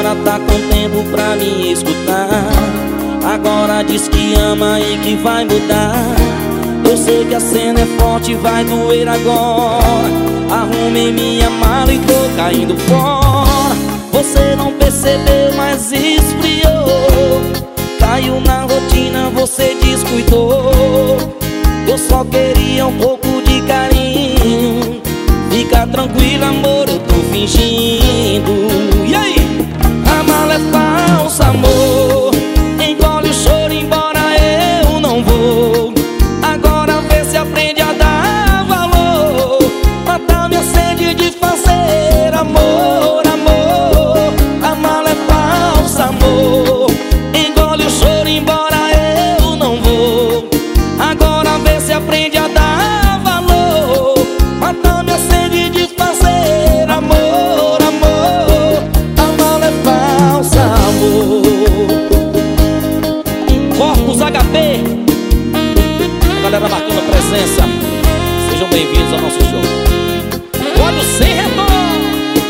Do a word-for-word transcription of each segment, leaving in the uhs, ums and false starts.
Agora tá com tempo pra me escutar. Agora diz que ama e que vai mudar. Eu sei que a cena é forte, vai doer agora. Arrumei minha mala e tô caindo fora. Você não percebeu, mas esfriou. Caiu na rotina, você descuidou. Eu só queria um pouco de carinho. Fica tranquilo, amor, eu tô fingindo. E aí? A mala é falsa, amor. Engole o choro, embora eu não vou. Agora vê se aprende a dar valor. Matar minha sede de fazer amor, amor. A mala é falsa, amor. Engole o choro, embora eu não vou. Agora vê se aprende a dar valor. Matar minha sede de fazer amor, amor. A mala é falsa, amor. Corpus H P, a galera marcando presença. Sejam bem-vindos ao nosso show. Olho sem retorno.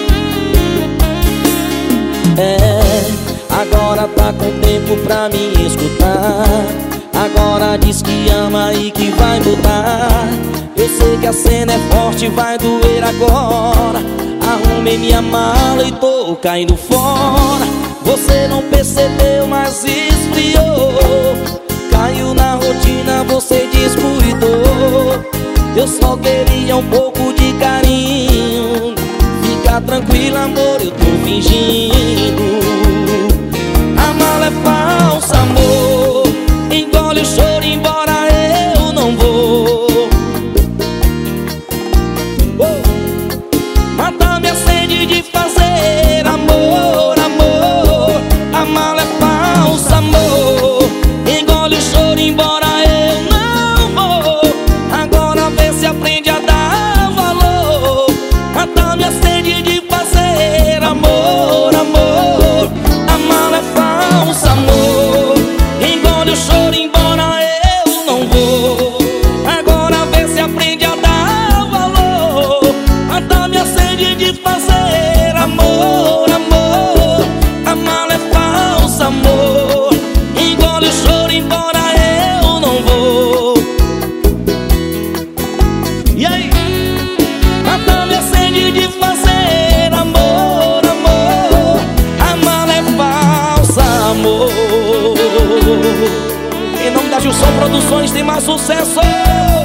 É, agora tá com tempo pra me escutar. Agora diz que ama e que vai mudar. Eu sei que a cena é forte, vai doer agora. Arrumei minha mala e tô caindo fora. Você não percebeu, mas esfriou. Caiu na rotina, você descuidou. Eu só queria um pouco de carinho. Fica tranquilo, amor, eu tô fingindo. A mala é falsa, amor. Engole o choro, embora eu não vou. oh. Matar minha sede de fazer amor, amor. A mala é falsa, amor. Engole o choro, embora eu não vou. Agora vê se aprende a dar valor. Matar minha sede de fazer amor, amor. A mala é falsa, amor. Engole o choro, embora eu não vou. Agora vê se aprende a dar valor. Matar minha sede de fazer amor, amor. A mala é falsa, amor. Engole o choro, embora eu não vou. E aí? Matar minha sede de fazer amor, amor. A mala é falsa, amor. Em nome da Gilson Produções tem mais sucesso.